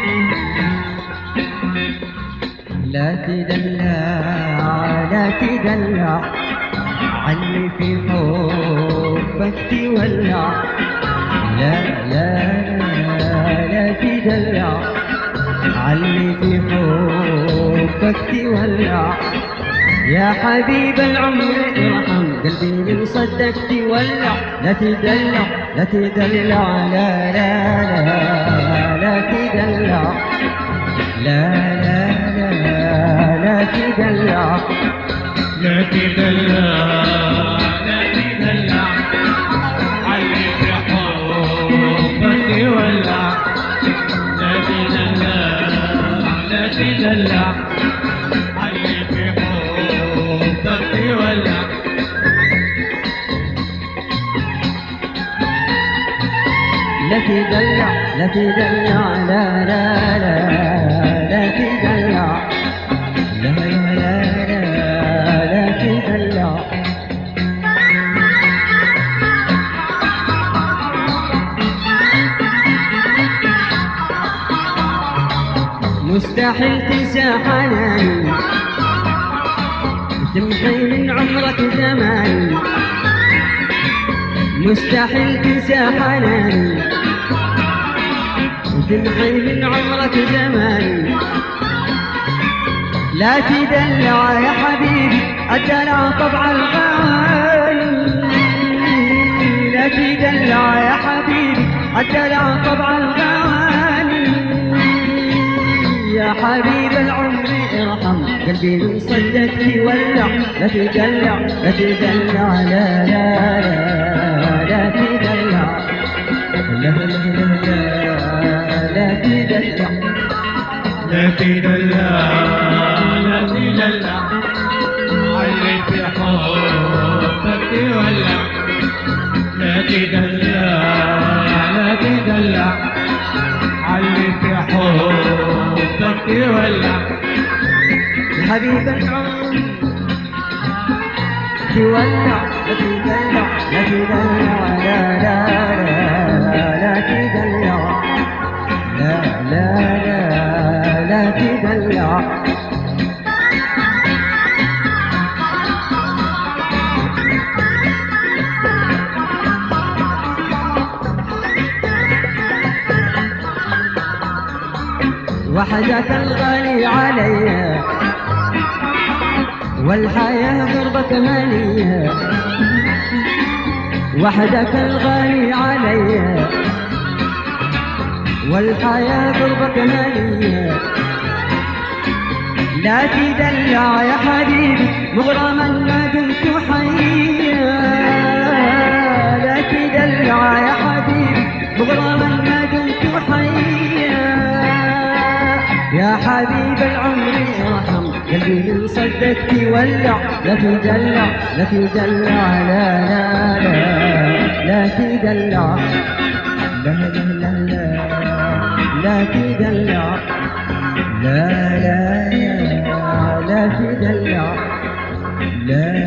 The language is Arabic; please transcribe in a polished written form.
لا تدلع لا تدلع علي في حبك تولع. لا لا لا لا تدلع علي في حبك تولع. يا حبيب العمر ارحم قلبي من صدك تولع. لا تدلع لا تدلع لا لا لا لا تدلع. لا لا لا لا تدلع. لا تدلع لا تدلع علي في حبك تولع. لا تدلع لا تدلع علي في حبك تولع. لا تدلع لا تدلع لا لا لا لا تدلع. لا لا لا لا لا تدلع. مستحيل تنسى حناني وتمحي من عمرك زماني. مستحيل تنسى حناني وتمحي من عمرك زماني. لا تدلع يا حبيبي الدلع طبع الغالي. لا تدلع يا حبيبي الدلع طبع الغالي. يا حبيب العمر ارحم قلبي من صدك تولع. لا تدلع لا تدلع لا لا لا لا تدلع. لا لا لا لا تدلع. لا تدلع لا تدلع علي في حبك تولع. لا تدلع لا تدلع علي في حبك تولع. حبيب العمر تولع. لا تدلع لا تدلع لا لا لا لا تدلع. لا لا لا لا تدلع. وحدك الغالي علي والحياة غربة مالية. وحدك الغالي علي والحياة غربة مالية. لا تدلع يا حبيبي مغرما ما دمت حيا. لا تدلع يا حبيبي مغرما ما دمت حيا. يا حبيب العمر ارحم قلبي من صدك تولع. لا تدلع لا تدلع لا لا لا لا تدلع. لا لا لا لا لا تدلع. لا لا لا لا تدلع. لا